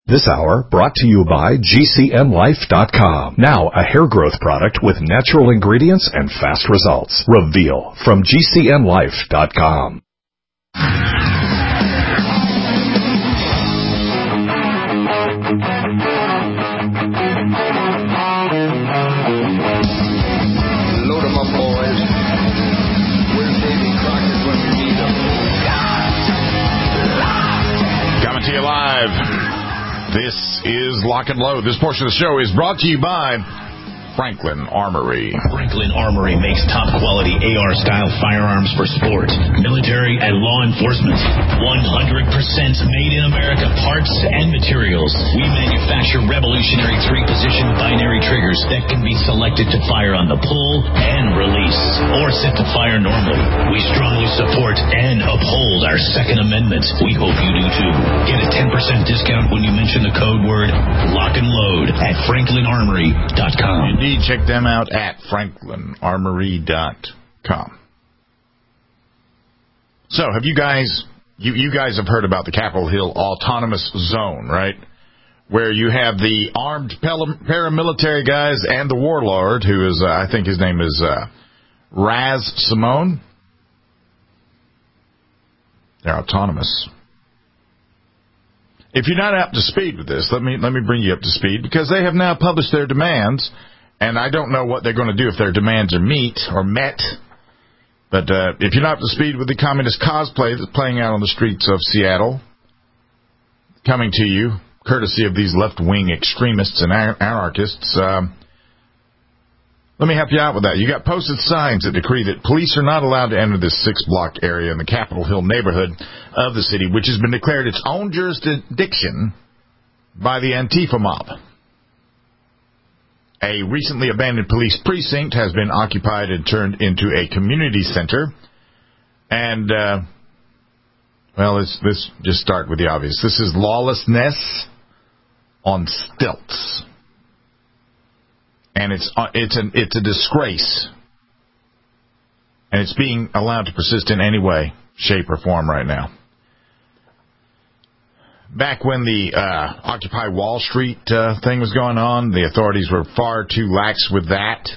This hour brought to you by GCNLife.com. Now a hair growth product with natural ingredients and fast results. Reveal from GCNLife.com. Load 'em up, boys. Where's Davy Crockett when you need him? Coming to you live. This is Lock and Load. This portion of the show is brought to you by Franklin Armory. Franklin Armory makes top-quality AR-style firearms for sport, military, and law enforcement. 100% made in America parts and materials. We manufacture revolutionary 3-position binary triggers that can be selected to fire on the pull and release, or set to fire normally. We strongly support and uphold our Second Amendment. We hope you do too. Get a 10% discount when you mention the code word Lock and Load at FranklinArmory.com. Indeed, check them out at FranklinArmory.com. So, have you guys have heard about the Capitol Hill Autonomous Zone, right? Where you have the armed paramilitary guys and the warlord, who is, I think his name is Raz Simone. They're autonomous. If you're not up to speed with this, let me bring you up to speed, because they have now published their demands, and I don't know what they're going to do if their demands are met. But if you're not up to speed with the communist cosplay that's playing out on the streets of Seattle, coming to you courtesy of these left-wing extremists and anarchists, let me help you out with that. You got posted signs that decree that police are not allowed to enter this 6-block area in the Capitol Hill neighborhood of the city, which has been declared its own jurisdiction by the Antifa mob. A recently abandoned police precinct has been occupied and turned into a community center. And, let's just start with the obvious. This is lawlessness on stilts. And it's a disgrace. And it's being allowed to persist in any way, shape, or form right now. Back when the Occupy Wall Street thing was going on, the authorities were far too lax with that.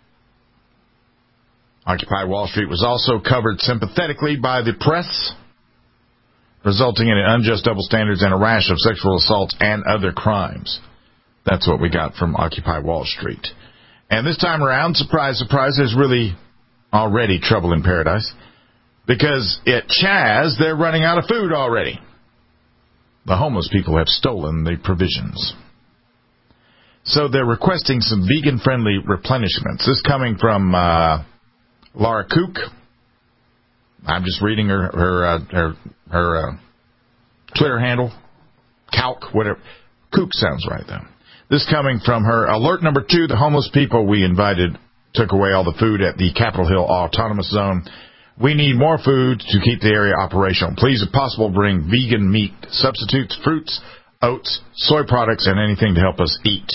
Occupy Wall Street was also covered sympathetically by the press, resulting in unjust double standards and a rash of sexual assaults and other crimes. That's what we got from Occupy Wall Street. And this time around, surprise, surprise, there's really already trouble in paradise, because at Chaz, they're running out of food already. The homeless people have stolen the provisions. So they're requesting some vegan-friendly replenishments. This coming from Laura Kook. I'm just reading her Twitter handle. Calc, whatever. Kook sounds right, though. This coming from her. Alert number 2, the homeless people we invited took away all the food at the Capitol Hill Autonomous Zone. We need more food to keep the area operational. Please, if possible, bring vegan meat substitutes, fruits, oats, soy products, and anything to help us eat.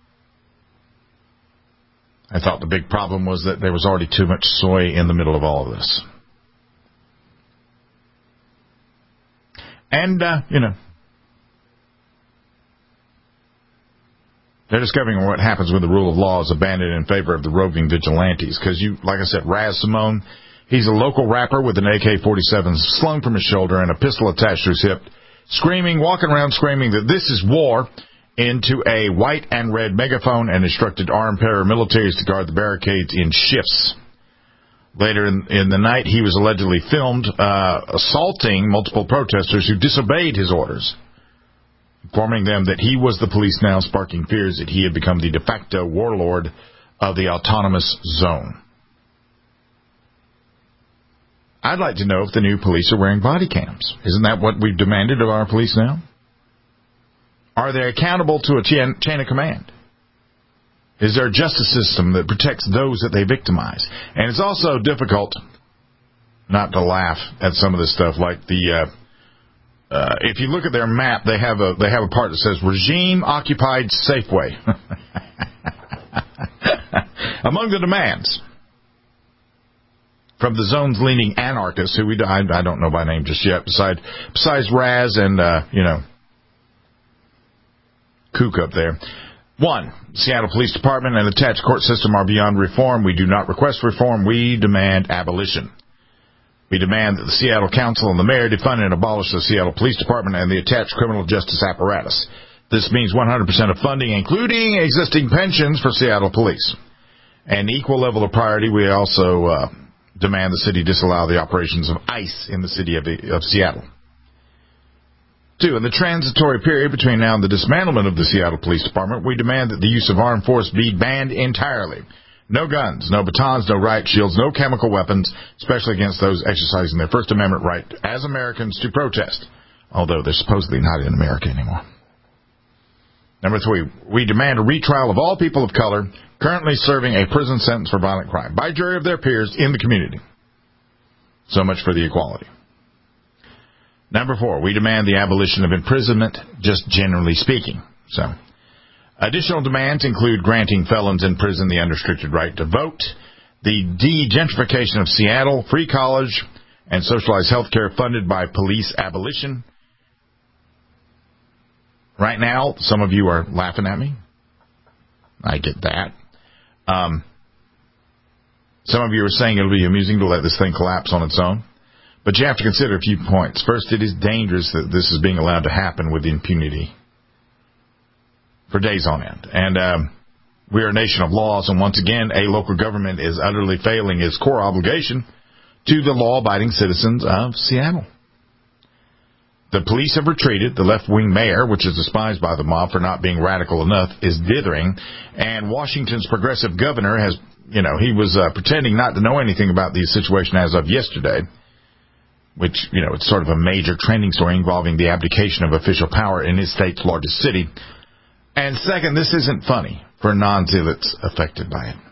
I thought the big problem was that there was already too much soy in the middle of all of this. And, they're discovering what happens when the rule of law is abandoned in favor of the roving vigilantes. Because like I said, Raz Simone, he's a local rapper with an AK-47 slung from his shoulder and a pistol attached to his hip, walking around screaming that this is war, into a white and red megaphone, and instructed armed paramilitaries to guard the barricades in shifts. Later in the night, he was allegedly filmed assaulting multiple protesters who disobeyed his orders, informing them that he was the police now, sparking fears that he had become the de facto warlord of the autonomous zone. I'd like to know if the new police are wearing body cams. Isn't that what we've demanded of our police now? Are they accountable to a chain of command? Is there a justice system that protects those that they victimize? And it's also difficult not to laugh at some of this stuff, like if you look at their map, they have a part that says regime occupied Safeway. Among the demands from the zone's leaning anarchists, who I don't know by name just yet, besides Raz and kook up there. 1, Seattle Police Department and attached court system are beyond reform. We do not request reform. We demand abolition. We demand that the Seattle Council and the mayor defund and abolish the Seattle Police Department and the attached criminal justice apparatus. This means 100% of funding, including existing pensions for Seattle Police. An equal level of priority, we also demand the city disallow the operations of ICE in the city of Seattle. 2, in the transitory period between now and the dismantlement of the Seattle Police Department, we demand that the use of armed force be banned entirely. No guns, no batons, no riot shields, no chemical weapons, especially against those exercising their First Amendment right as Americans to protest, although they're supposedly not in America anymore. Number 3, we demand a retrial of all people of color currently serving a prison sentence for violent crime by jury of their peers in the community. So much for the equality. Number 4, we demand the abolition of imprisonment, just generally speaking. So, additional demands include granting felons in prison the unrestricted right to vote, the de-gentrification of Seattle, free college, and socialized health care funded by police abolition. Right now, some of you are laughing at me. I get that. Some of you are saying it'll be amusing to let this thing collapse on its own. But you have to consider a few points. First, it is dangerous that this is being allowed to happen with impunity for days on end. And we are a nation of laws, and once again, a local government is utterly failing its core obligation to the law-abiding citizens of Seattle. The police have retreated. The left-wing mayor, which is despised by the mob for not being radical enough, is dithering. And Washington's progressive governor has, he was pretending not to know anything about the situation as of yesterday, which, it's sort of a major trending story involving the abdication of official power in his state's largest city. And second, this isn't funny for non-zealots affected by it.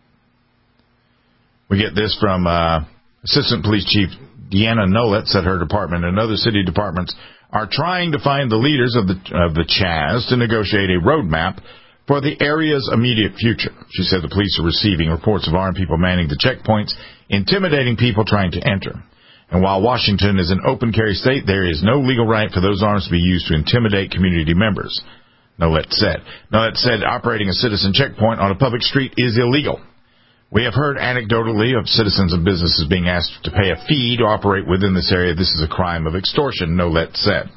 We get this from Assistant Police Chief Deanna Nolitz at her department and other city departments are trying to find the leaders of the Chaz to negotiate a roadmap for the area's immediate future. She said the police are receiving reports of armed people manning the checkpoints, intimidating people trying to enter. And while Washington is an open carry state, there is no legal right for those arms to be used to intimidate community members, Nolitz said. Nolitz said operating a citizen checkpoint on a public street is illegal. We have heard anecdotally of citizens and businesses being asked to pay a fee to operate within this area. This is a crime of extortion, Nolitz said.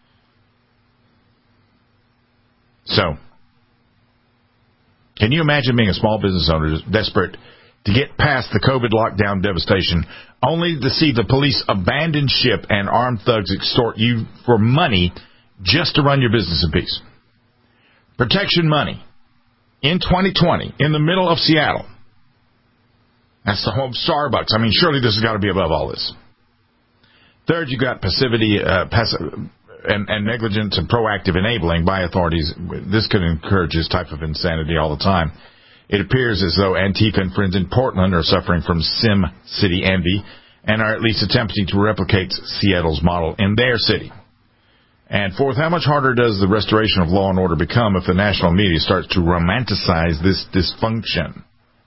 So, can you imagine being a small business owner desperate to get past the COVID lockdown devastation, only to see the police abandon ship and armed thugs extort you for money just to run your business in peace? Protection money in 2020 in the middle of Seattle. That's the home Starbucks. I mean, surely this has got to be above all this. Third, you got passivity, and negligence and proactive enabling by authorities. This could encourage this type of insanity all the time. It appears as though Antifa and friends in Portland are suffering from Sim City envy and are at least attempting to replicate Seattle's model in their city. And fourth, how much harder does the restoration of law and order become if the national media starts to romanticize this dysfunction?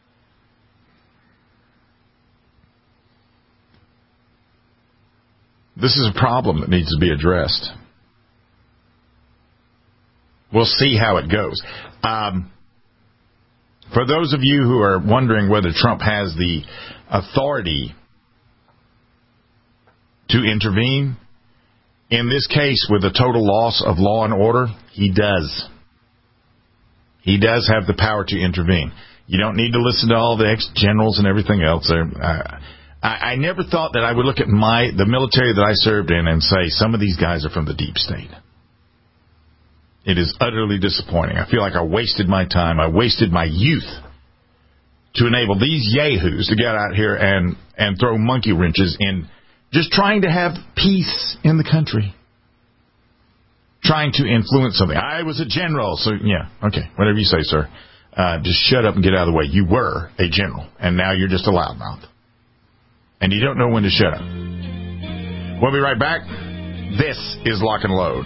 This is a problem that needs to be addressed. We'll see how it goes. For those of you who are wondering whether Trump has the authority to intervene, in this case with a total loss of law and order, he does. He does have the power to intervene. You don't need to listen to all the ex-generals and everything else. I never thought that I would look at the military that I served in and say, some of these guys are from the deep state. It is utterly disappointing. I feel like I wasted my time. I wasted my youth to enable these yahoos to get out here and throw monkey wrenches in just trying to have peace in the country. Trying to influence something. I was a general, so yeah, okay, whatever you say, sir. Just shut up and get out of the way. You were a general, and now you're just a loudmouth. And you don't know when to shut up. We'll be right back. This is Lock and Load.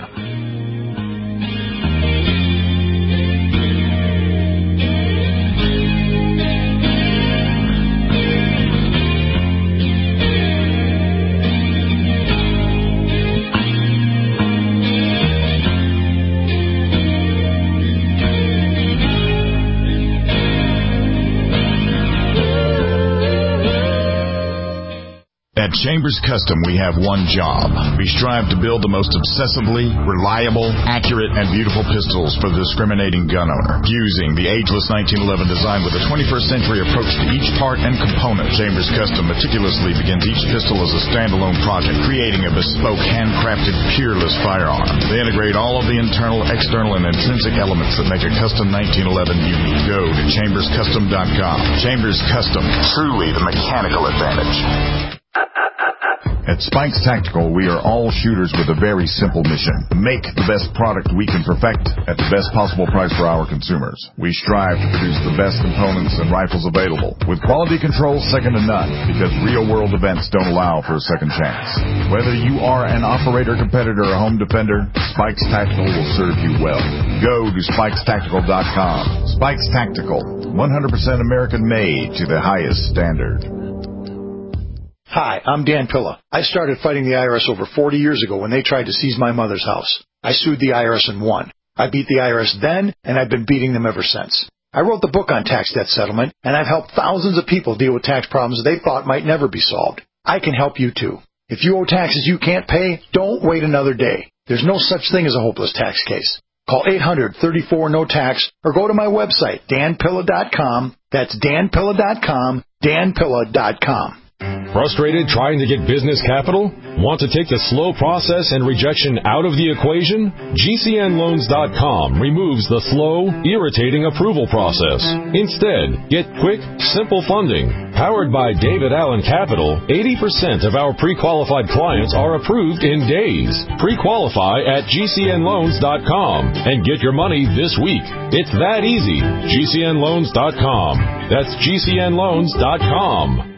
Chambers Custom, we have one job. We strive to build the most obsessively reliable, accurate, and beautiful pistols for the discriminating gun owner. Fusing the ageless 1911 design with a 21st century approach to each part and component, Chambers Custom meticulously begins each pistol as a standalone project, creating a bespoke, handcrafted, peerless firearm. They integrate all of the internal, external, and intrinsic elements that make a custom 1911 unique. Go to chamberscustom.com. Chambers Custom, truly the mechanical advantage. At Spikes Tactical, we are all shooters with a very simple mission. Make the best product we can perfect at the best possible price for our consumers. We strive to produce the best components and rifles available, with quality control second to none, because real-world events don't allow for a second chance. Whether you are an operator, competitor, or home defender, Spikes Tactical will serve you well. Go to SpikesTactical.com. Spikes Tactical, 100% American-made to the highest standard. Hi, I'm Dan Pilla. I started fighting the IRS over 40 years ago when they tried to seize my mother's house. I sued the IRS and won. I beat the IRS then, and I've been beating them ever since. I wrote the book on tax debt settlement, and I've helped thousands of people deal with tax problems they thought might never be solved. I can help you too. If you owe taxes you can't pay, don't wait another day. There's no such thing as a hopeless tax case. Call 800-34-NO-TAX or go to my website, danpilla.com. That's danpilla.com, danpilla.com. Frustrated trying to get business capital? Want to take the slow process and rejection out of the equation? GCNloans.com removes the slow, irritating approval process. Instead, get quick, simple funding. Powered by David Allen Capital, 80% of our pre-qualified clients are approved in days. Pre-qualify at GCNloans.com and get your money this week. It's that easy. GCNloans.com. That's GCNloans.com.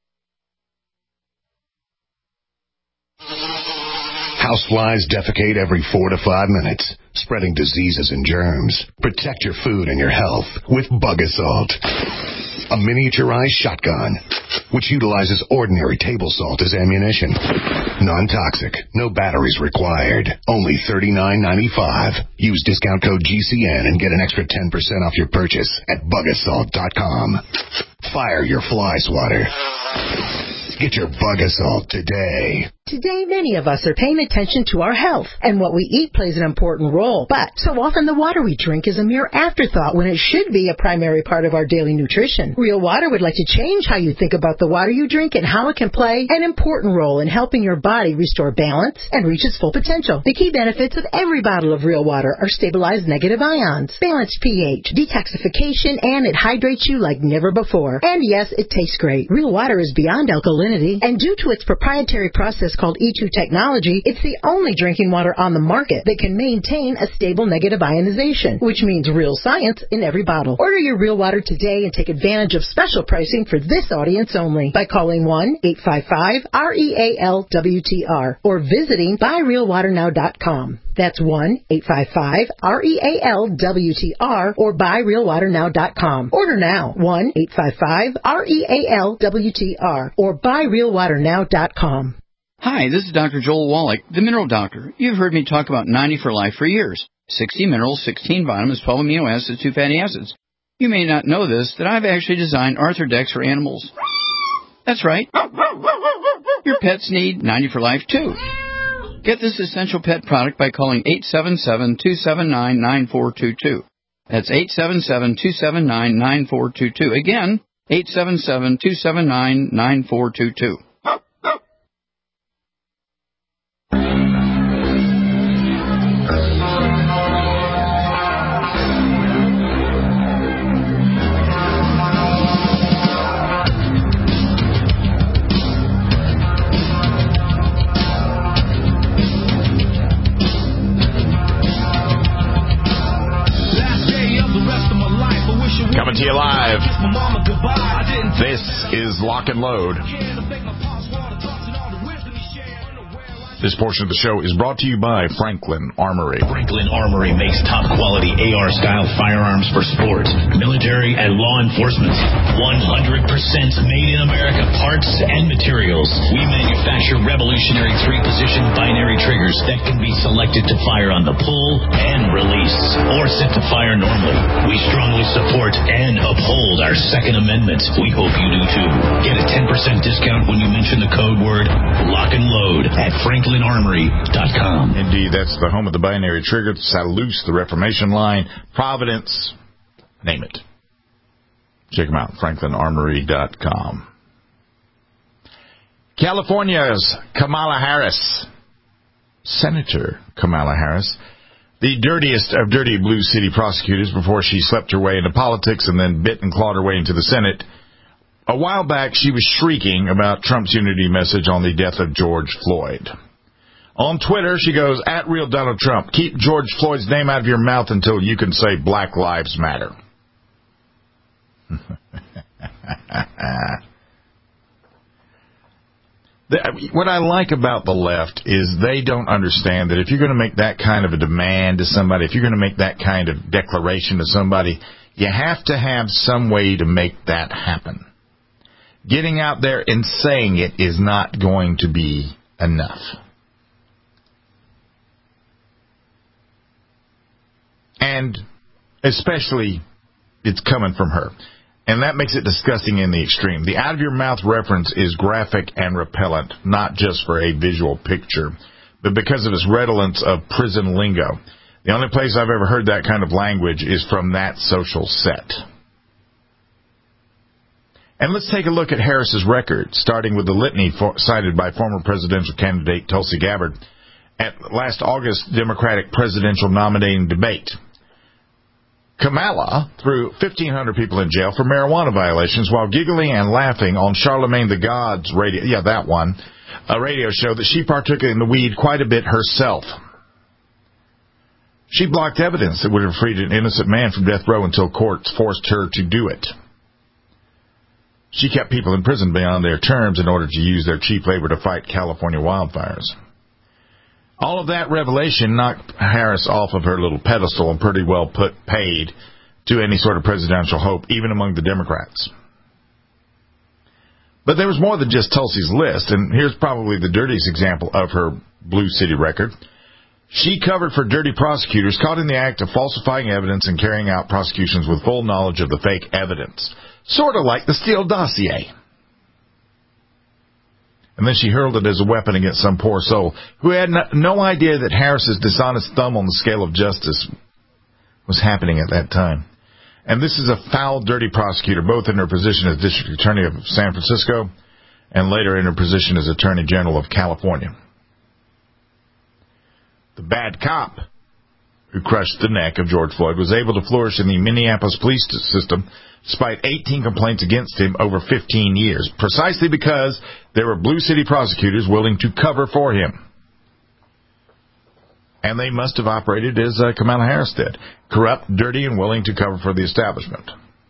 Houseflies defecate every 4 to 5 minutes, spreading diseases and germs. Protect your food and your health with Bug Assault, a miniaturized shotgun which utilizes ordinary table salt as ammunition. Non-toxic, no batteries required. Only $39.95. Use discount code GCN and get an extra 10% off your purchase at bugassault.com. Fire your fly swatter. Get your Bug Assault today. Today, many of us are paying attention to our health, and what we eat plays an important role. But so often the water we drink is a mere afterthought when it should be a primary part of our daily nutrition. Real Water would like to change how you think about the water you drink and how it can play an important role in helping your body restore balance and reach its full potential. The key benefits of every bottle of Real Water are stabilized negative ions, balanced pH, detoxification, and it hydrates you like never before. And yes, it tastes great. Real Water is beyond alkalinity, and due to its proprietary process called E2 technology, it's the only drinking water on the market that can maintain a stable negative ionization, which means real science in every bottle. Order your Real Water today and take advantage of special pricing for this audience only by calling 1-855-REAL-WTR or visiting buyrealwaternow.com. That's 1-855-REAL-WTR or buyrealwaternow.com. Order now. 1-855-REAL-WTR or buyrealwaternow.com. Hi, this is Dr. Joel Wallach, the Mineral Doctor. You've heard me talk about 90 for Life for years. 60 minerals, 16 vitamins, 12 amino acids, 2 fatty acids. You may not know this, that I've actually designed Arthrodex for animals. That's right. Your pets need 90 for Life, too. Get this essential pet product by calling 877-279-9422. That's 877-279-9422. Again, 877-279-9422. Coming to you live. This is Lock and Load. This portion of the show is brought to you by Franklin Armory. Franklin Armory makes top-quality AR-style firearms for sport, military, and law enforcement. 100% made in America parts and materials. We manufacture revolutionary 3-position binary triggers that can be selected to fire on the pull and release, or set to fire normally. We strongly support and uphold our Second Amendment. We hope you do too. Get a 10% discount when you mention the code word Lock and Load at FranklinArmory.com. Indeed, that's the home of the binary trigger, the Salus, the Reformation line, Providence, name it. Check them out, FranklinArmory.com. California's Kamala Harris, Senator Kamala Harris, the dirtiest of dirty blue city prosecutors before she slept her way into politics and then bit and clawed her way into the Senate. A while back, she was shrieking about Trump's unity message on the death of George Floyd. On Twitter, she goes, @Real Donald Trump, keep George Floyd's name out of your mouth until you can say Black Lives Matter. What I like about the left is they don't understand that if you're going to make that kind of a demand to somebody, if you're going to make that kind of declaration to somebody, you have to have some way to make that happen. Getting out there and saying it is not going to be enough. And especially, it's coming from her. And that makes it disgusting in the extreme. The out-of-your-mouth reference is graphic and repellent, not just for a visual picture, but because of its redolence of prison lingo. The only place I've ever heard that kind of language is from that social set. And let's take a look at Harris's record, starting with the litany cited by former presidential candidate Tulsi Gabbard at last August's Democratic presidential nominating debate. Kamala threw 1,500 people in jail for marijuana violations while giggling and laughing on Charlemagne the God's radio, a radio show that she partook in the weed quite a bit herself. She blocked evidence that would have freed an innocent man from death row until courts forced her to do it. She kept people in prison beyond their terms in order to use their cheap labor to fight California wildfires. All of that revelation knocked Harris off of her little pedestal and pretty well paid to any sort of presidential hope, even among the Democrats. But there was more than just Tulsi's list, and here's probably the dirtiest example of her Blue City record. She covered for dirty prosecutors caught in the act of falsifying evidence and carrying out prosecutions with full knowledge of the fake evidence, sort of like the Steele dossier. And then she hurled it as a weapon against some poor soul who had no idea that Harris's dishonest thumb on the scale of justice was happening at that time. And this is a foul, dirty prosecutor, both in her position as District Attorney of San Francisco and later in her position as Attorney General of California. The bad cop who crushed the neck of George Floyd was able to flourish in the Minneapolis police system despite 18 complaints against him over 15 years, precisely because there were Blue City prosecutors willing to cover for him. And they must have operated as Kamala Harris did, corrupt, dirty, and willing to cover for the establishment.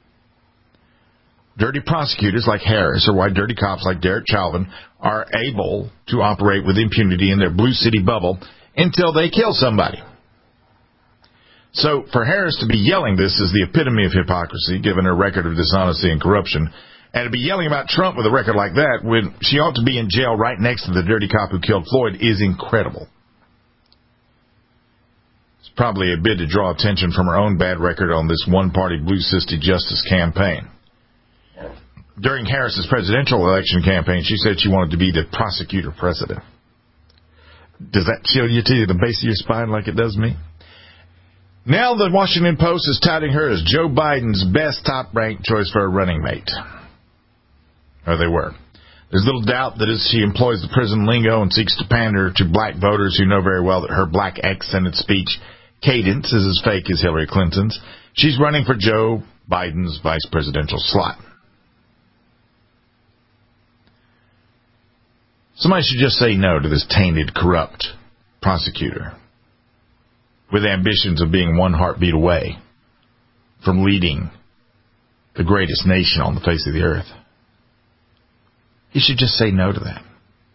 Dirty prosecutors like Harris, or why dirty cops like Derek Chauvin, are able to operate with impunity in their Blue City bubble until they kill somebody. So for Harris to be yelling this is the epitome of hypocrisy, given her record of dishonesty and corruption. And to be yelling about Trump with a record like that when she ought to be in jail right next to the dirty cop who killed Floyd is incredible. It's probably a bid to draw attention from her own bad record on this one-party Blue City Justice campaign. During Harris's presidential election campaign, she said she wanted to be the prosecutor president. Does that chill you to the base of your spine like it does me? Now the Washington Post is touting her as Joe Biden's best top-ranked choice for a running mate. Or they were. There's little doubt that as she employs the prison lingo and seeks to pander to black voters who know very well that her black accented speech cadence is as fake as Hillary Clinton's, she's running for Joe Biden's vice presidential slot. Somebody should just say no to this tainted, corrupt prosecutor with ambitions of being one heartbeat away from leading the greatest nation on the face of the earth. He should just say no to that.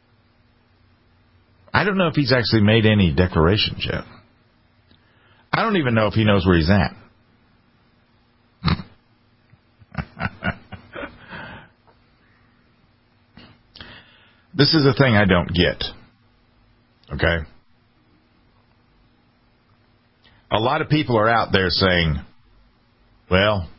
I don't know if he's actually made any declarations yet. I don't even know if he knows where he's at. This is a thing I don't get. Okay? a lot of people are out there saying, well,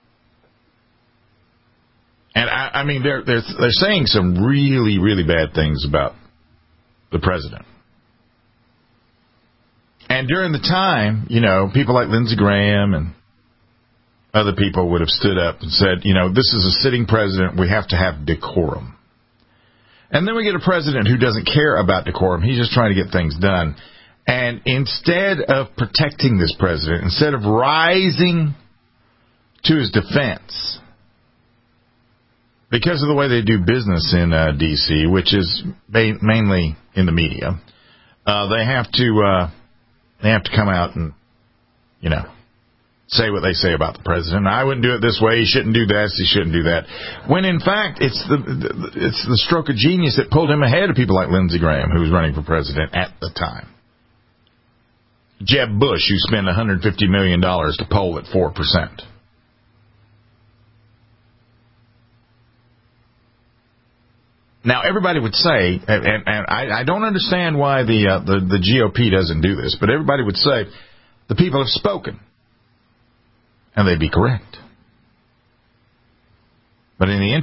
and I mean, they're saying some really, really bad things about the president. And during the time, people like Lindsey Graham and other people would have stood up and said, this is a sitting president. We have to have decorum. And then we get a president who doesn't care about decorum. He's just trying to get things done. And instead of protecting this president, instead of rising to his defense, because of the way they do business in D.C., which is mainly in the media, they have to come out and, say what they say about the president. I wouldn't do it this way. He shouldn't do this. He shouldn't do that. When in fact, it's the stroke of genius that pulled him ahead of people like Lindsey Graham, who was running for president at the time. Jeb Bush, who spent $150 million to poll at 4%. Now, everybody would say, and I don't understand why the GOP doesn't do this, but everybody would say, the people have spoken. And they'd be correct. But in the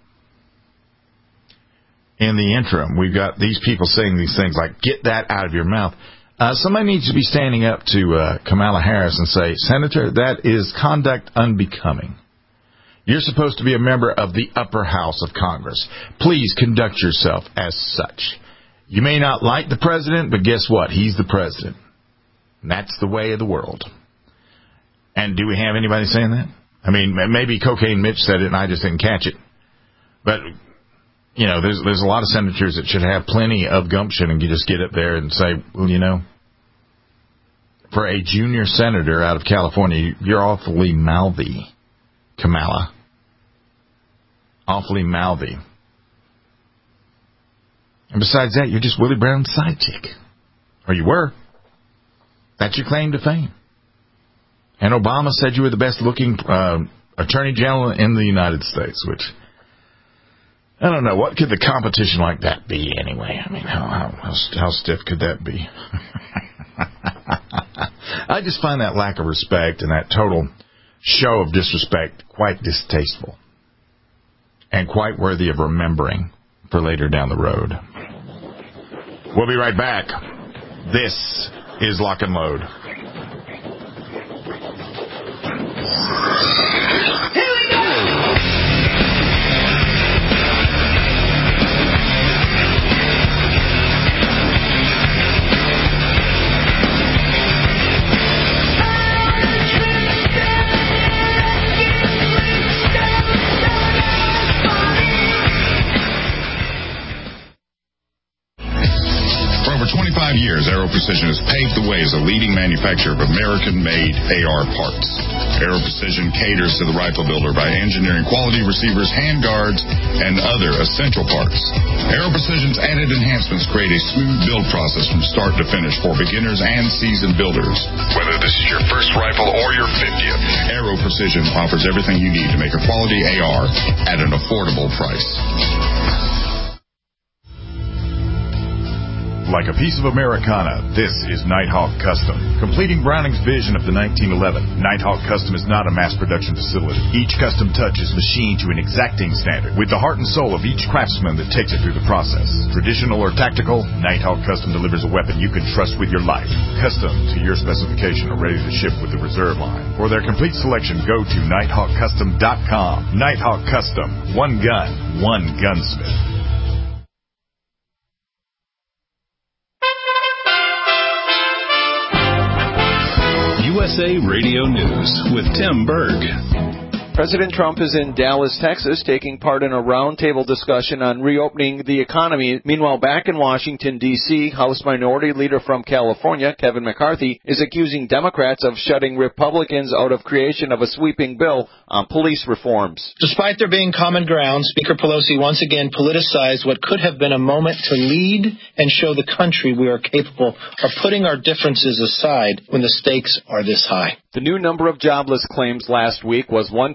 interim, we've got these people saying these things like, get that out of your mouth. Somebody needs to be standing up to Kamala Harris and say, Senator, that is conduct unbecoming. You're supposed to be a member of the upper house of Congress. Please conduct yourself as such. You may not like the president, but guess what? He's the president. And that's the way of the world. And do we have anybody saying that? I mean, maybe Cocaine Mitch said it and I just didn't catch it. But, there's a lot of senators that should have plenty of gumption and you just get up there and say, well, for a junior senator out of California, you're awfully mouthy, Kamala. Awfully mouthy. And besides that, you're just Willie Brown's side chick. Or you were. That's your claim to fame. And Obama said you were the best-looking attorney general in the United States, which, I don't know, what could the competition like that be anyway? I mean, how stiff could that be? I just find that lack of respect and that total show of disrespect quite distasteful and quite worthy of remembering for later down the road. We'll be right back. This is Lock and Load. Years, Aero Precision has paved the way as a leading manufacturer of American-made AR parts. Aero Precision caters to the rifle builder by engineering quality receivers, handguards, and other essential parts. Aero Precision's added enhancements create a smooth build process from start to finish for beginners and seasoned builders. Whether this is your first rifle or your 50th, Aero Precision offers everything you need to make a quality AR at an affordable price. Like a piece of Americana, this is Nighthawk Custom. Completing Browning's vision of the 1911, Nighthawk Custom is not a mass production facility. Each custom touch is machined to an exacting standard with the heart and soul of each craftsman that takes it through the process. Traditional or tactical, Nighthawk Custom delivers a weapon you can trust with your life. Custom to your specification or ready to ship with the reserve line. For their complete selection, go to NighthawkCustom.com. Nighthawk Custom. One gun, one gunsmith. USA Radio News with Tim Berg. President Trump is in Dallas, Texas, taking part in a roundtable discussion on reopening the economy. Meanwhile, back in Washington, D.C., House Minority Leader from California, Kevin McCarthy, is accusing Democrats of shutting Republicans out of creation of a sweeping bill on police reforms. Despite there being common ground, Speaker Pelosi once again politicized what could have been a moment to lead and show the country we are capable of putting our differences aside when the stakes are this high. The new number of jobless claims last week was 1.6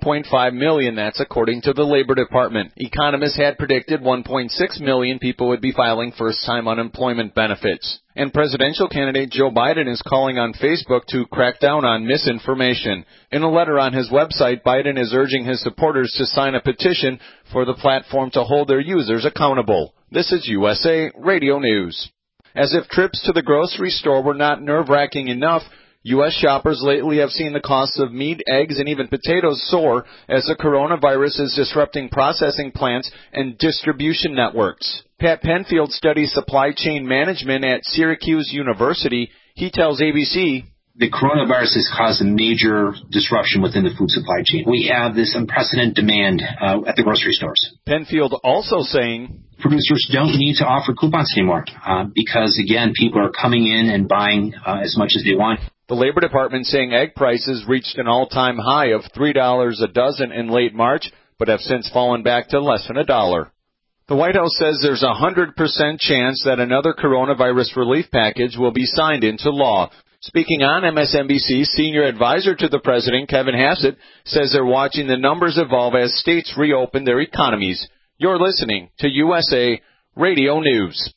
1.5 million. That's according to the Labor Department. Economists had predicted 1.6 million people would be filing first-time unemployment benefits. And presidential candidate Joe Biden is calling on Facebook to crack down on misinformation. In a letter on his website, Biden is urging his supporters to sign a petition for the platform to hold their users accountable. This is USA Radio News. As if trips to the grocery store were not nerve-wracking enough, U.S. shoppers lately have seen the costs of meat, eggs, and even potatoes soar as the coronavirus is disrupting processing plants and distribution networks. Pat Penfield studies supply chain management at Syracuse University. He tells ABC, the coronavirus has caused a major disruption within the food supply chain. We have this unprecedented demand at the grocery stores. Penfield also saying, producers don't need to offer coupons anymore because, again, people are coming in and buying as much as they want. The Labor Department saying egg prices reached an all-time high of $3 a dozen in late March, but have since fallen back to less than $1. The White House says there's a 100% chance that another coronavirus relief package will be signed into law. Speaking on MSNBC, senior advisor to the president, Kevin Hassett, says they're watching the numbers evolve as states reopen their economies. You're listening to USA Radio News.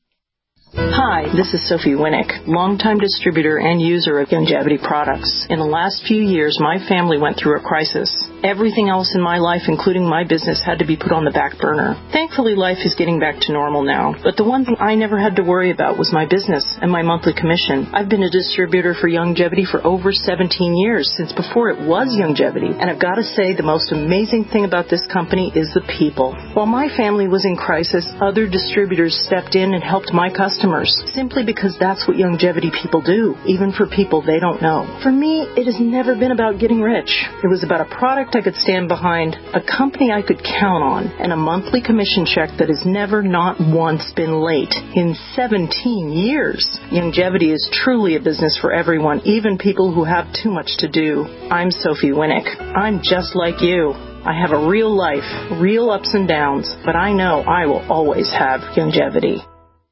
Hi, this is Sophie Winnick, longtime distributor and user of Youngevity products. In the last few years, my family went through a crisis. Everything else in my life, including my business, had to be put on the back burner. Thankfully, life is getting back to normal now. But the one thing I never had to worry about was my business and my monthly commission. I've been a distributor for Youngevity for over 17 years, since before it was Youngevity. And I've got to say, the most amazing thing about this company is the people. While my family was in crisis, other distributors stepped in and helped my customers, simply because that's what Youngevity people do, even for people they don't know. For me, it has never been about getting rich. It was about a product I could stand behind, a company I could count on, and a monthly commission check that has never, not once, been late. In 17 years, Youngevity is truly a business for everyone, even people who have too much to do. I'm Sophie Winnick. I'm just like you. I have a real life, real ups and downs, but I know I will always have Youngevity.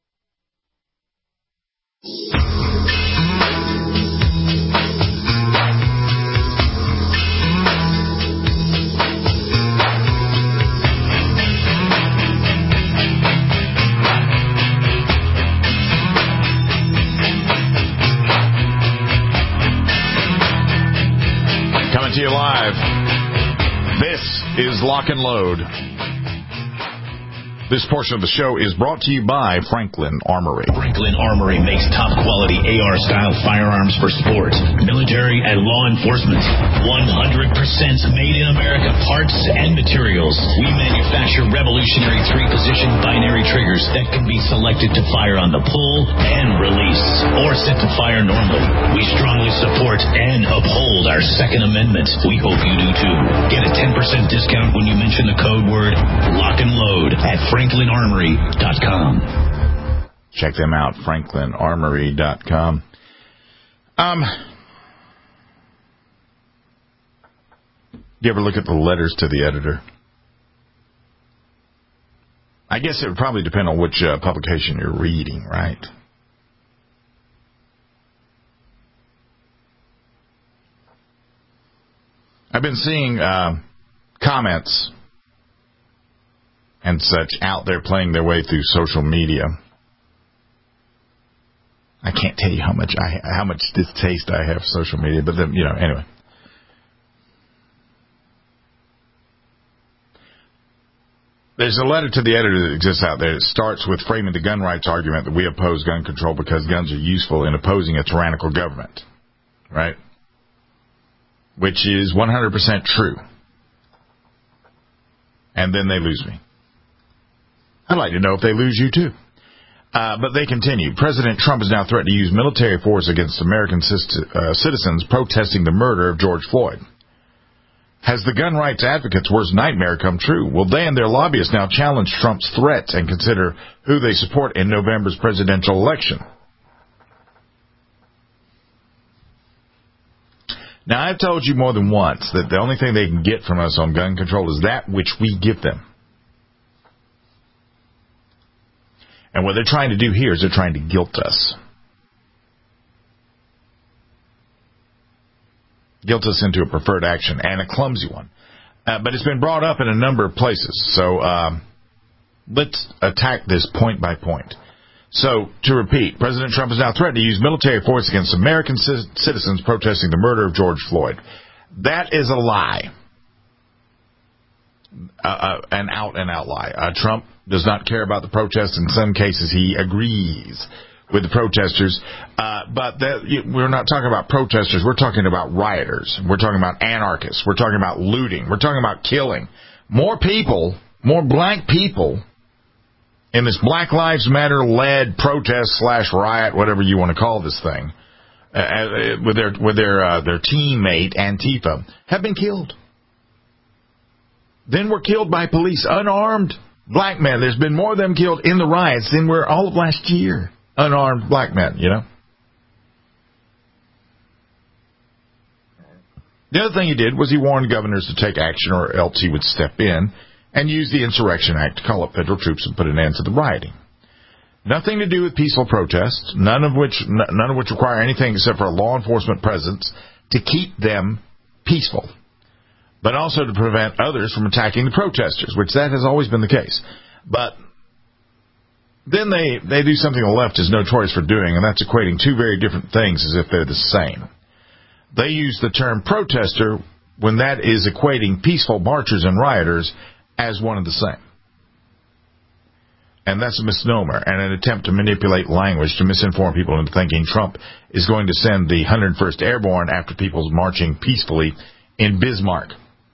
Coming to you live. This is Lock and Load. This portion of the show is brought to you by Franklin Armory. Franklin Armory makes top-quality AR-style firearms for sport, military, and law enforcement. 100% made in America parts and materials. We manufacture revolutionary 3-position binary triggers that can be selected to fire on the pull and release, or set to fire normally. We strongly support and uphold our Second Amendment. We hope you do too. Get a 10% discount when you mention the code word Lock and Load at FranklinArmory.com. Check them out, FranklinArmory.com. You ever look at the letters to the editor? I guess it would probably depend on which publication you're reading, right? I've been seeing comments and such out there playing their way through social media. I can't tell you how much distaste I have for social media, but then, anyway. There's a letter to the editor that exists out there that starts with framing the gun rights argument that we oppose gun control because guns are useful in opposing a tyrannical government, right? Which is 100% true. And then they lose me. I'd like to know if they lose you, too. But they continue. President Trump has now threatened to use military force against American citizens protesting the murder of George Floyd. Has the gun rights advocates' worst nightmare come true? Will they and their lobbyists now challenge Trump's threats and consider who they support in November's presidential election? Now, I've told you more than once that the only thing they can get from us on gun control is that which we give them. And what they're trying to do here is they're trying to guilt us. guilt us into a preferred action, and a clumsy one. But it's been brought up in a number of places. So let's attack this point by point. So, to repeat, President Trump is now threatening to use military force against American citizens protesting the murder of George Floyd. That is a lie. An out-and-out lie. Trump does not care about the protests. In some cases, he agrees with the protesters. But we're not talking about protesters. We're talking about rioters. We're talking about anarchists. We're talking about looting. We're talking about killing. More people, more black people, in this Black Lives Matter-led protest/riot, whatever you want to call this thing, with their teammate Antifa, have been killed. Then were killed by police, unarmed black men. There's been more of them killed in the riots than were all of last year. Unarmed black men, you know. The other thing he did was he warned governors to take action, or else he would step in and use the Insurrection Act to call up federal troops and put an end to the rioting. Nothing to do with peaceful protests, none of which require anything except for a law enforcement presence to keep them peaceful, but also to prevent others from attacking the protesters, which that has always been the case. But then they do something the left is notorious for doing, and that's equating two very different things as if they're the same. They use the term protester when that is equating peaceful marchers and rioters as one and the same. And that's a misnomer and an attempt to manipulate language to misinform people into thinking Trump is going to send the 101st Airborne after people marching peacefully in Bismarck.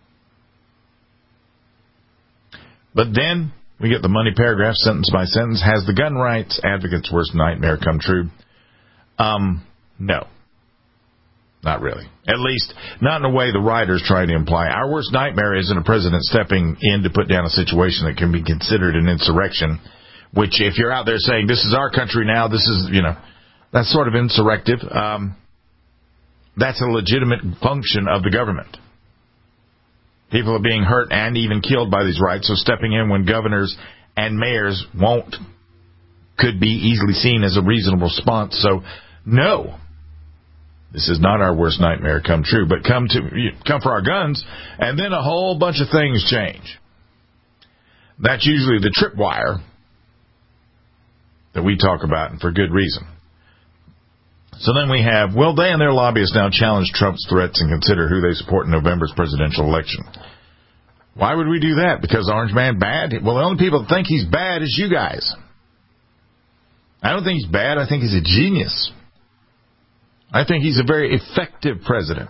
But then we get the money paragraph, sentence by sentence, has the gun rights advocates' worst nightmare come true? No. Not really. At least, not in a way the writers try to imply. Our worst nightmare isn't a president stepping in to put down a situation that can be considered an insurrection, which if you're out there saying, this is our country now, this is, that's sort of insurrective. That's a legitimate function of the government. People are being hurt and even killed by these riots, so stepping in when governors and mayors could be easily seen as a reasonable response. So, no. This is not our worst nightmare come true, but come for our guns, and then a whole bunch of things change. That's usually the tripwire that we talk about, and for good reason. So then we have, they and their lobbyists now challenge Trump's threats and consider who they support in November's presidential election. Why would we do that? Because Orange Man bad? Well, the only people that think he's bad is you guys. I don't think he's bad. I think he's a genius. I think he's a very effective president.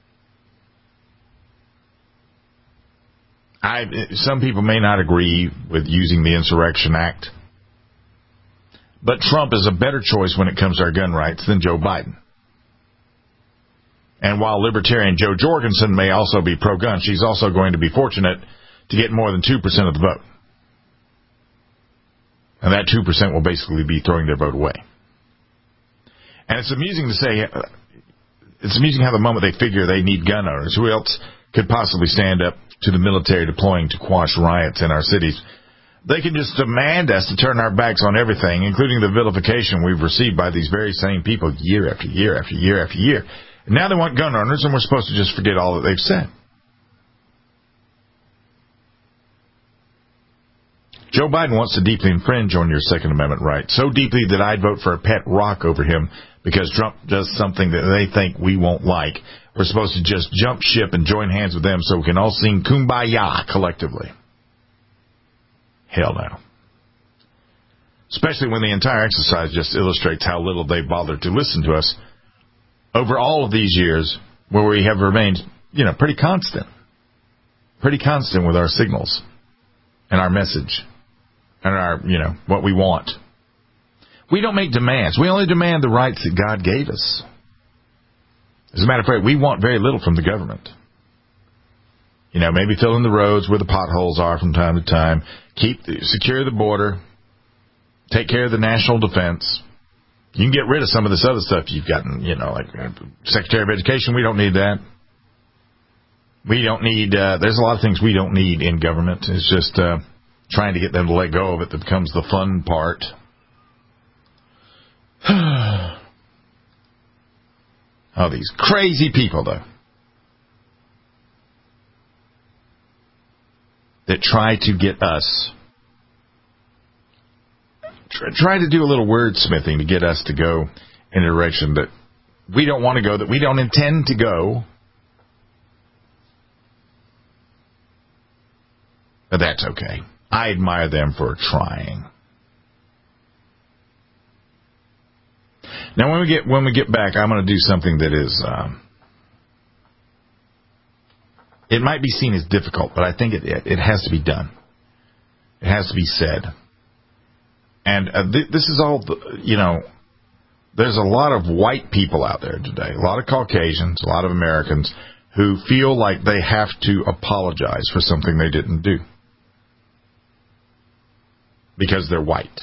Some people may not agree with using the Insurrection Act, but Trump is a better choice when it comes to our gun rights than Joe Biden. And while Libertarian Jo Jorgensen may also be pro-gun, she's also going to be fortunate to get more than 2% of the vote. And that 2% will basically be throwing their vote away. And it's amusing how the moment they figure they need gun owners, who else could possibly stand up to the military deploying to quash riots in our cities? They can just demand us to turn our backs on everything, including the vilification we've received by these very same people year after year after year after year. And now they want gun owners, and we're supposed to just forget all that they've said. Joe Biden wants to deeply infringe on your Second Amendment right, so deeply that I'd vote for a pet rock over him because Trump does something that they think we won't like. We're supposed to just jump ship and join hands with them so we can all sing Kumbaya collectively. Hell no. Especially when the entire exercise just illustrates how little they bothered to listen to us over all of these years where we have remained, pretty constant with our signals and our message and our, what we want. We don't make demands. We only demand the rights that God gave us. As a matter of fact, we want very little from the government. Maybe fill in the roads where the potholes are from time to time, secure the border, take care of the national defense. You can get rid of some of this other stuff you've gotten, like Secretary of Education. We don't need that. We don't need, there's a lot of things we don't need in government. It's just trying to get them to let go of it that becomes the fun part. Oh, these crazy people, though. that try to get us, try to do a little wordsmithing to get us to go in a direction that we don't want to go, that we don't intend to go. But that's okay. I admire them for trying. Now, when we get back, I'm going to do something that is, it might be seen as difficult, but I think it has to be done. It has to be said. And this is all, there's a lot of white people out there today, a lot of Caucasians, a lot of Americans who feel like they have to apologize for something they didn't do because they're white.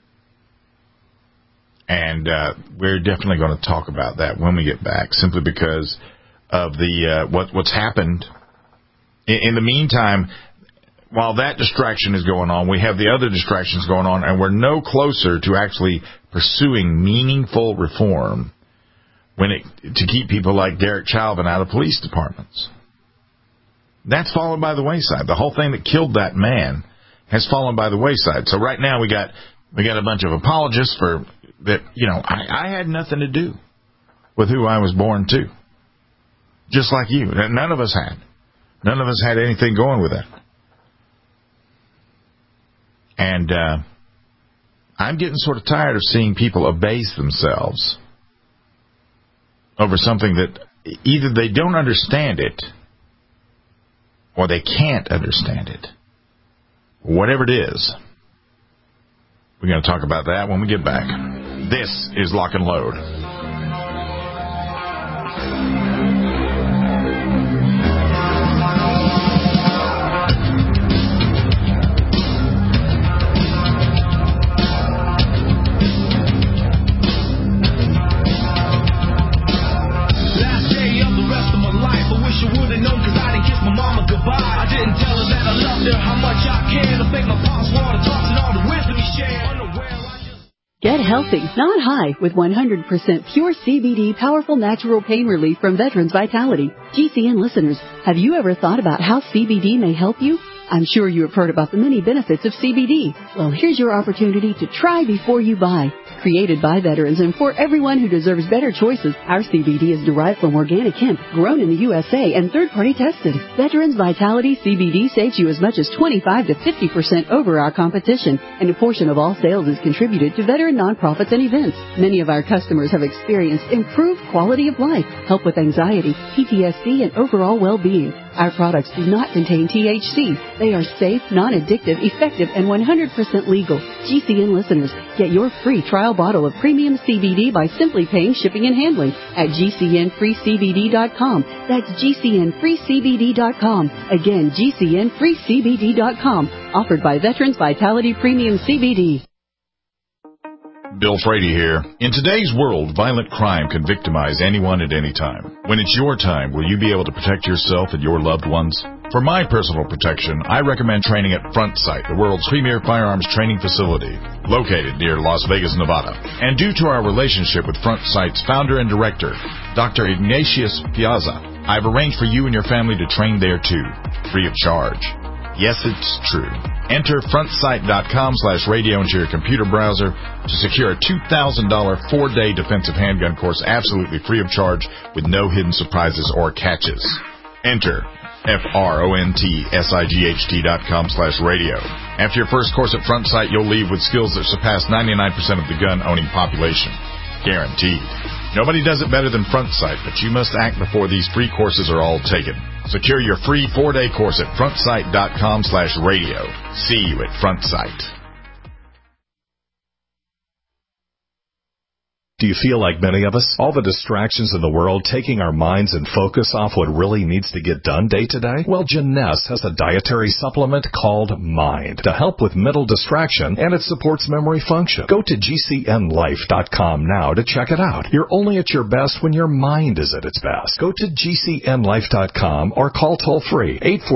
And we're definitely going to talk about that when we get back, simply because of the what's happened. In the meantime, while that distraction is going on, we have the other distractions going on, and we're no closer to actually pursuing meaningful reform to keep people like Derek Chauvin out of police departments. That's fallen by the wayside. The whole thing that killed that man has fallen by the wayside. So right now we got a bunch of apologists for that. I had nothing to do with who I was born to, just like you. None of us had. None of us had anything going with that. And I'm getting sort of tired of seeing people abase themselves over something that either they don't understand it or they can't understand it. Whatever it is. We're going to talk about that when we get back. This is Lock and Load. Get healthy, not high, with 100% pure CBD powerful natural pain relief from Veterans Vitality. GCN listeners, have you ever thought about how CBD may help you? I'm sure you have heard about the many benefits of CBD. Well, here's your opportunity to try before you buy. Created by veterans and for everyone who deserves better choices, our CBD is derived from organic hemp, grown in the USA and third-party tested. Veterans Vitality CBD saves you as much as 25 to 50% over our competition, and a portion of all sales is contributed to veteran nonprofits and events. Many of our customers have experienced improved quality of life, help with anxiety, PTSD, and overall well-being. Our products do not contain THC. They are safe, non-addictive, effective, and 100% legal. GCN listeners, get your free trial bottle of premium CBD by simply paying shipping and handling at GCNFreeCBD.com. That's GCNFreeCBD.com. Again, GCNFreeCBD.com. Offered by Veterans Vitality Premium CBD. Bill Frady here. In today's world, violent crime can victimize anyone at any time. When it's your time, will you be able to protect yourself and your loved ones? For my personal protection, I recommend training at Front Sight, the world's premier firearms training facility, located near Las Vegas, Nevada. And due to our relationship with Front Sight's founder and director, Dr. Ignatius Piazza, I've arranged for you and your family to train there too, free of charge. Yes, it's true. Enter frontsight.com/radio into your computer browser to secure a $2,000 4-day defensive handgun course absolutely free of charge with no hidden surprises or catches. Enter frontsight.com/radio. After your first course at Front Sight, you'll leave with skills that surpass 99% of the gun-owning population. Guaranteed. Nobody does it better than Front Sight, but you must act before these free courses are all taken. Secure your free 4-day course at frontsight.com/radio. See you at Front Sight. Do you feel like many of us? All the distractions in the world taking our minds and focus off what really needs to get done day to day? Well, Jeunesse has a dietary supplement called Mind to help with mental distraction, and it supports memory function. Go to GCNLife.com now to check it out. You're only at your best when your mind is at its best. Go to GCNLife.com or call toll-free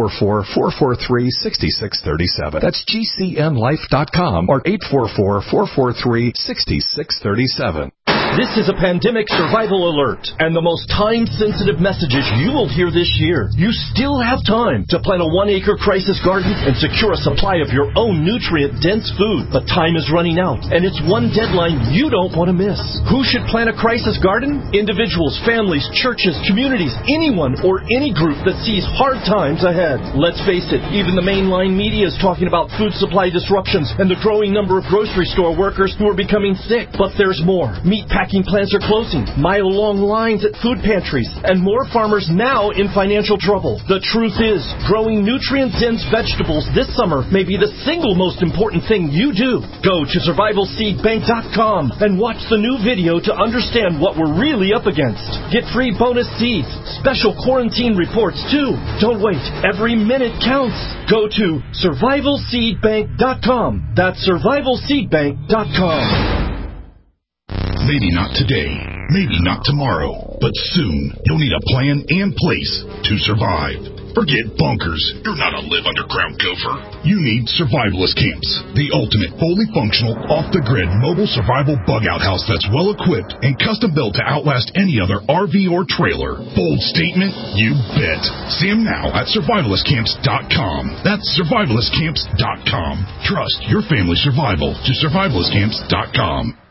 844-443-6637. That's GCNLife.com or 844-443-6637. This is a pandemic survival alert and the most time-sensitive messages you will hear this year. You still have time to plant a 1-acre crisis garden and secure a supply of your own nutrient-dense food. But time is running out, and it's one deadline you don't want to miss. Who should plant a crisis garden? Individuals, families, churches, communities, anyone or any group that sees hard times ahead. Let's face it, even the mainline media is talking about food supply disruptions and the growing number of grocery store workers who are becoming sick. But there's more. Meat packing plants are closing, mile-long lines at food pantries, and more farmers now in financial trouble. The truth is, growing nutrient-dense vegetables this summer may be the single most important thing you do. Go to survivalseedbank.com and watch the new video to understand what we're really up against. Get free bonus seeds, special quarantine reports too. Don't wait. Every minute counts. Go to survivalseedbank.com. That's survivalseedbank.com. Maybe not today, maybe not tomorrow, but soon you'll need a plan and place to survive. Forget bunkers. You're not a live underground gopher. You need Survivalist Camps, the ultimate fully functional, off-the-grid mobile survival bug-out house that's well-equipped and custom-built to outlast any other RV or trailer. Bold statement? You bet. See them now at survivalistcamps.com. That's survivalistcamps.com. Trust your family's survival to survivalistcamps.com.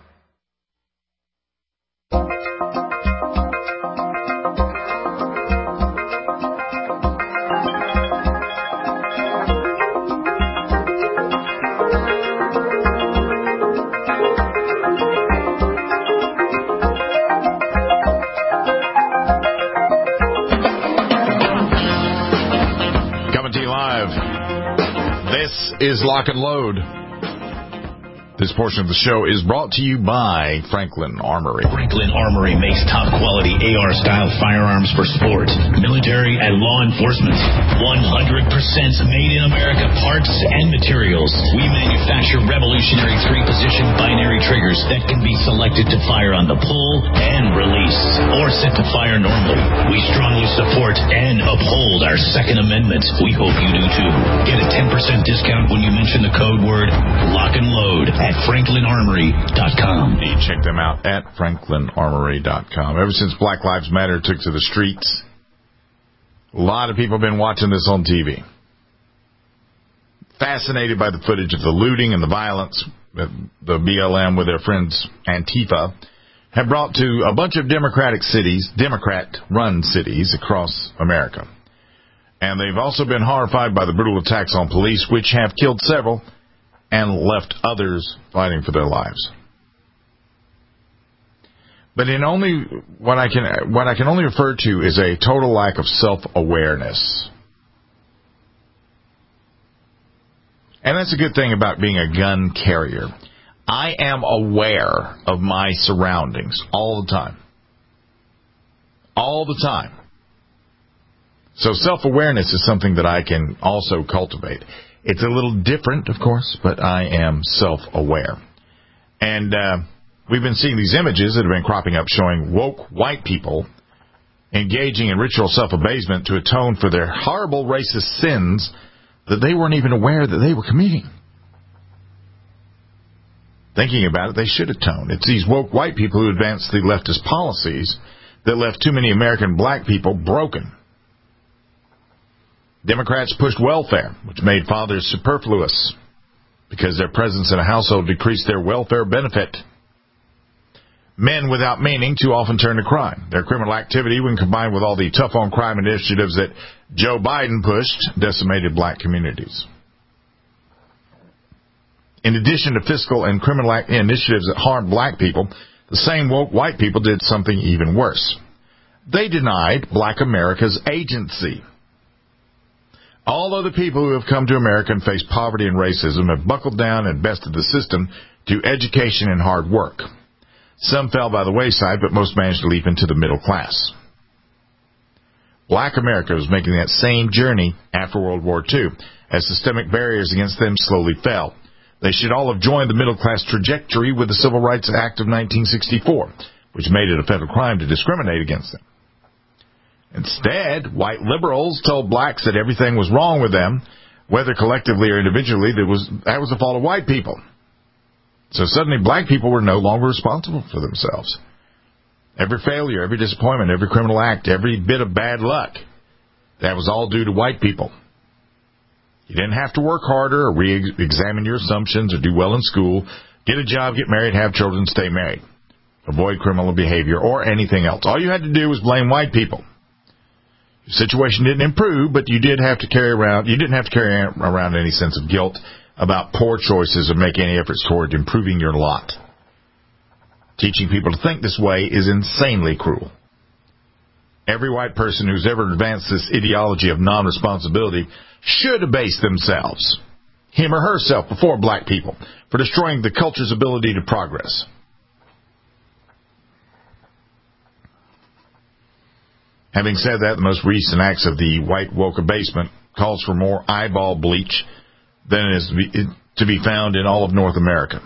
This is Lock and Load. This portion of the show is brought to you by Franklin Armory. Franklin Armory makes top-quality AR-style firearms for sport, military, and law enforcement. 100% made-in-America parts and materials. We manufacture revolutionary 3-position binary triggers that can be selected to fire on the pull and release, or set to fire normally. We strongly support and uphold our Second Amendment. We hope you do too. Get a 10% discount when you mention the code word Lock and Load at franklinarmory.com. You check them out at franklinarmory.com. Ever since Black Lives Matter took to the streets, a lot of people have been watching this on TV. Fascinated by the footage of the looting and the violence that the BLM with their friends Antifa have brought to a bunch of Democrat-run cities across America. And they've also been horrified by the brutal attacks on police, which have killed several and left others fighting for their lives. But in only what I can only refer to is a total lack of self-awareness. And that's a good thing about being a gun carrier. I am aware of my surroundings all the time. All the time. So self-awareness is something that I can also cultivate. It's a little different, of course, but I am self-aware. And we've been seeing these images that have been cropping up showing woke white people engaging in ritual self-abasement to atone for their horrible racist sins that they weren't even aware that they were committing. Thinking about it, they should atone. It's these woke white people who advance the leftist policies that left too many American black people broken. Democrats pushed welfare, which made fathers superfluous because their presence in a household decreased their welfare benefit. Men without meaning too often turn to crime. Their criminal activity, when combined with all the tough-on-crime initiatives that Joe Biden pushed, decimated black communities. In addition to fiscal and criminal initiatives that harmed black people, the same woke white people did something even worse. They denied black America's agency. All other people who have come to America and faced poverty and racism have buckled down and bested the system to education and hard work. Some fell by the wayside, but most managed to leap into the middle class. Black America was making that same journey after World War II, as systemic barriers against them slowly fell. They should all have joined the middle-class trajectory with the Civil Rights Act of 1964, which made it a federal crime to discriminate against them. Instead, white liberals told blacks that everything was wrong with them, whether collectively or individually. That was the fault of white people. So suddenly black people were no longer responsible for themselves. Every failure, every disappointment, every criminal act, every bit of bad luck, that was all due to white people. You didn't have to work harder or re-examine your assumptions or do well in school, get a job, get married, have children, stay married, avoid criminal behavior, or anything else. All you had to do was blame white people. Your situation didn't improve, but you didn't have to carry around any sense of guilt about poor choices or make any efforts toward improving your lot. Teaching people to think this way is insanely cruel. Every white person who's ever advanced this ideology of non-responsibility should abase themselves, him or herself, before black people, for destroying the culture's ability to progress. Having said that, the most recent acts of the white woke abasement calls for more eyeball bleach than is to be found in all of North America.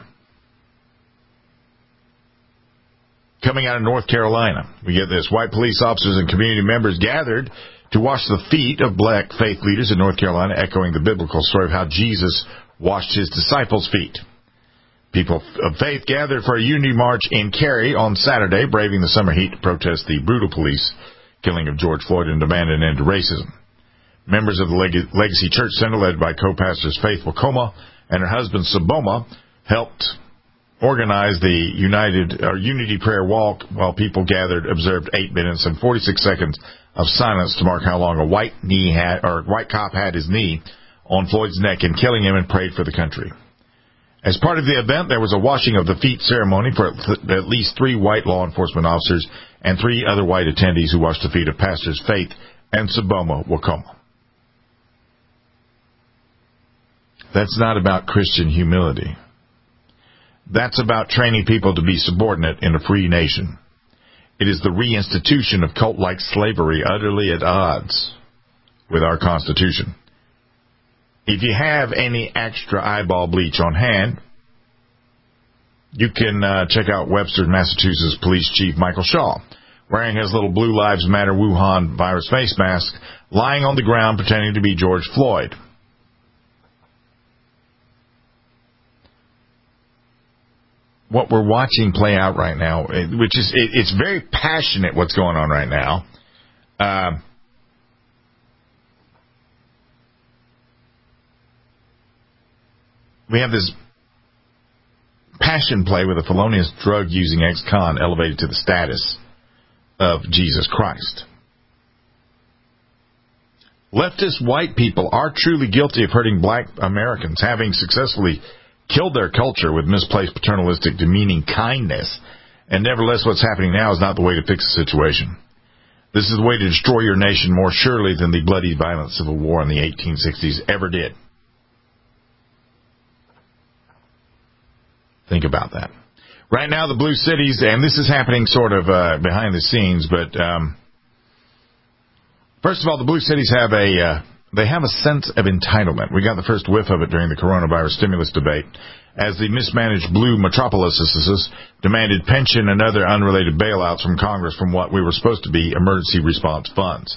Coming out of North Carolina, we get this. White police officers and community members gathered to wash the feet of black faith leaders in North Carolina, echoing the biblical story of how Jesus washed his disciples' feet. People of faith gathered for a unity march in Cary on Saturday, braving the summer heat to protest the brutal police killing of George Floyd and demand an end to racism. Members of the Legacy Church Center, led by co-pastors Faith Wakoma and her husband Saboma, helped organize the Unity Prayer Walk, while people gathered observed 8 minutes and 46 seconds of silence to mark how long a white cop had his knee on Floyd's neck in killing him, and prayed for the country. As part of the event, there was a washing of the feet ceremony for at least 3 white law enforcement officers and 3 other white attendees who washed the feet of pastors Faith and Saboma Wakoma. That's not about Christian humility. That's about training people to be subordinate in a free nation. It is the reinstitution of cult-like slavery utterly at odds with our Constitution. If you have any extra eyeball bleach on hand, you can check out Webster, Massachusetts Police Chief Michael Shaw, wearing his little Blue Lives Matter Wuhan virus face mask, lying on the ground pretending to be George Floyd. What we're watching play out right now, which is, it's very passionate what's going on right now. We have this passion play with a felonious drug-using ex-con elevated to the status of Jesus Christ. Leftist white people are truly guilty of hurting black Americans, having successfully killed their culture with misplaced paternalistic, demeaning kindness. And nevertheless, what's happening now is not the way to fix the situation. This is the way to destroy your nation more surely than the bloody, violent Civil War in the 1860s ever did. Think about that. Right now, the blue cities, and this is happening sort of behind the scenes, but first of all, the blue cities have a sense of entitlement. We got the first whiff of it during the coronavirus stimulus debate, as the mismanaged blue metropolises demanded pension and other unrelated bailouts from Congress from what we were supposed to be emergency response funds.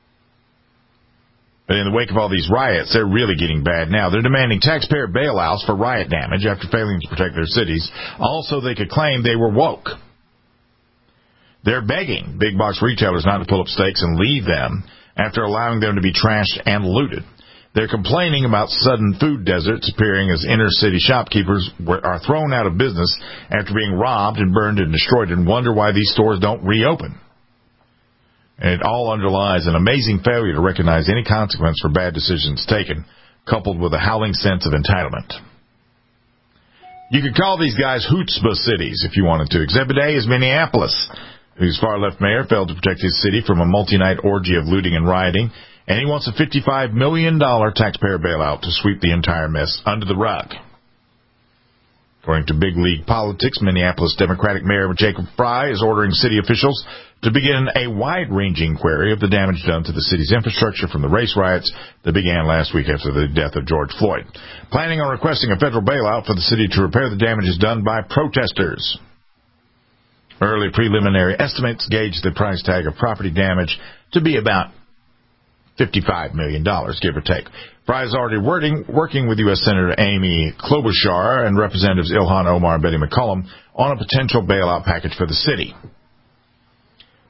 But in the wake of all these riots, they're really getting bad now. They're demanding taxpayer bailouts for riot damage after failing to protect their cities. Also, they could claim they were woke. They're begging big box retailers not to pull up stakes and leave them after allowing them to be trashed and looted. They're complaining about sudden food deserts appearing as inner-city shopkeepers are thrown out of business after being robbed and burned and destroyed, and wonder why these stores don't reopen. And it all underlies an amazing failure to recognize any consequence for bad decisions taken, coupled with a howling sense of entitlement. You could call these guys chutzpah cities if you wanted to. Exhibit A is Minneapolis, whose far-left mayor failed to protect his city from a multi-night orgy of looting and rioting, and he wants a $55 million taxpayer bailout to sweep the entire mess under the rug. According to Big League Politics, Minneapolis Democratic Mayor Jacob Frey is ordering city officials to begin a wide-ranging inquiry of the damage done to the city's infrastructure from the race riots that began last week after the death of George Floyd, planning on requesting a federal bailout for the city to repair the damages done by protesters. Early preliminary estimates gauge the price tag of property damage to be about $55 million, give or take. Frey is already working with U.S. Senator Amy Klobuchar and Representatives Ilhan Omar and Betty McCollum on a potential bailout package for the city.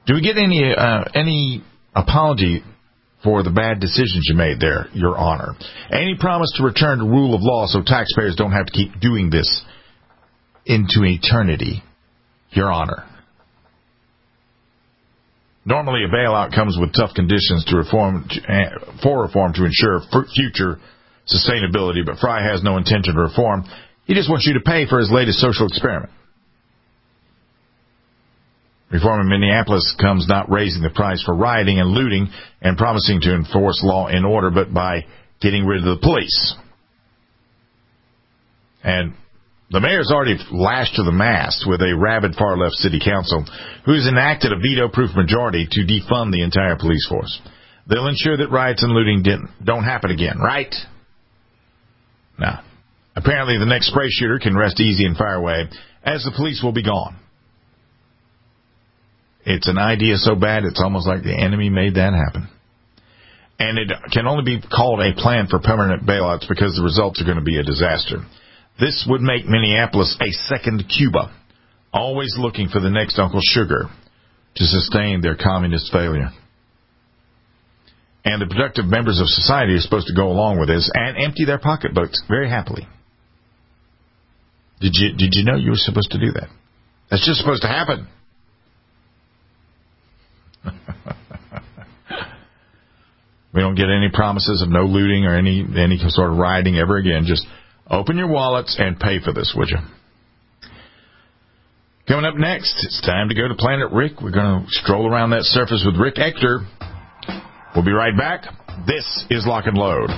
Do we get any apology for the bad decisions you made there, Your Honor? Any promise to return to rule of law so taxpayers don't have to keep doing this into eternity, Your Honor? Normally, a bailout comes with tough conditions to reform to ensure future sustainability, but Fry has no intention to reform. He just wants you to pay for his latest social experiment. Reform in Minneapolis comes not raising the price for rioting and looting and promising to enforce law and order, but by getting rid of the police. And the mayor's already lashed to the mast with a rabid far-left city council who has enacted a veto-proof majority to defund the entire police force. They'll ensure that riots and looting don't happen again, right? Now, apparently the next spray shooter can rest easy and fire away, as the police will be gone. It's an idea so bad it's almost like the enemy made that happen. And it can only be called a plan for permanent bailouts because the results are going to be a disaster. This would make Minneapolis a second Cuba, always looking for the next Uncle Sugar to sustain their communist failure. And the productive members of society are supposed to go along with this and empty their pocketbooks very happily. Did you know you were supposed to do that? That's just supposed to happen. We don't get any promises of no looting or any sort of rioting ever again. Just open your wallets and pay for this, would you? Coming up next, it's time to go to Planet Rick. We're going to stroll around that surface with Rick Ector. We'll be right back. This is Lock and Load.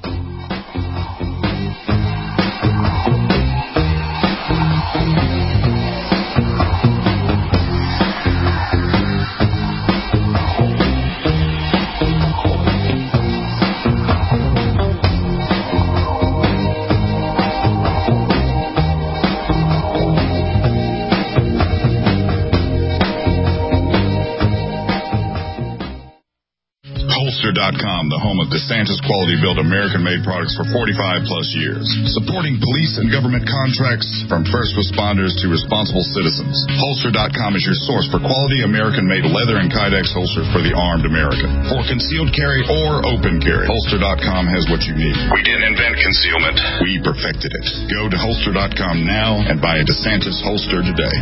Holster.com, the home of DeSantis quality-built American-made products for 45-plus years. Supporting police and government contracts from first responders to responsible citizens. Holster.com is your source for quality American-made leather and Kydex holsters for the armed American. For concealed carry or open carry, Holster.com has what you need. We didn't invent concealment. We perfected it. Go to Holster.com now and buy a DeSantis holster today.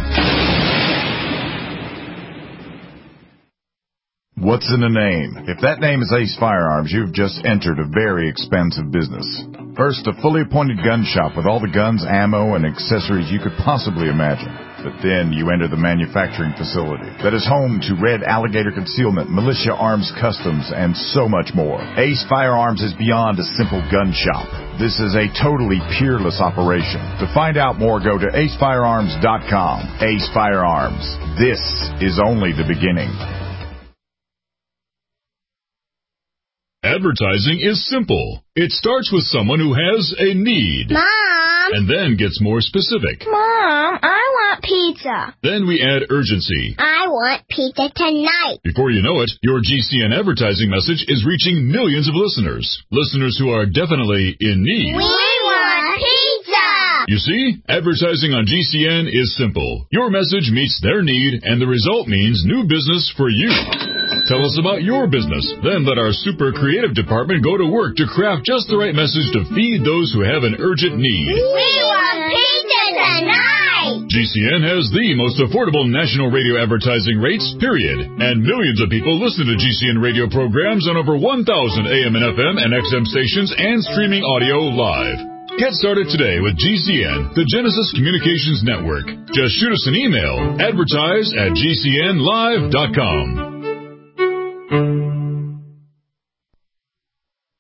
What's in a name? If that name is Ace Firearms, you've just entered a very expensive business. First, a fully appointed gun shop with all the guns, ammo, and accessories you could possibly imagine. But then you enter the manufacturing facility that is home to Red Alligator Concealment, Militia Arms Customs, and so much more. Ace Firearms is beyond a simple gun shop. This is a totally peerless operation. To find out more, go to acefirearms.com. Ace Firearms. This is only the beginning. Advertising is simple. It starts with someone who has a need. Mom! And then gets more specific. Mom, I want pizza. Then we add urgency. I want pizza tonight. Before you know it, your GCN advertising message is reaching millions of listeners. Listeners who are definitely in need. We want pizza! You see, advertising on GCN is simple. Your message meets their need, and the result means new business for you. Tell us about your business. Then let our super creative department go to work to craft just the right message to feed those who have an urgent need. We want pizza tonight! GCN has the most affordable national radio advertising rates, period. And millions of people listen to GCN radio programs on over 1,000 AM and FM and XM stations and streaming audio live. Get started today with GCN, the Genesis Communications Network. Just shoot us an email, advertise@gcnlive.com.